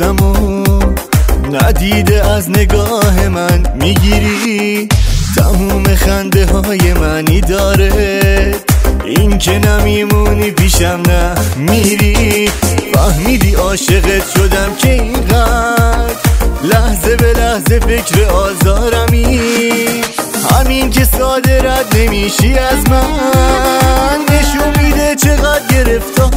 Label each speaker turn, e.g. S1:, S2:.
S1: رفتم و ندیده از نگاه من میگیری تموم خنده های منی داره، این که نمیمونی پیشم نه میری. فهمیدی عاشقت شدم که اینقدر لحظه به لحظه فکر آزارمی، همین که ساده رد نمیشی از من نشون میده چقدر گرفتار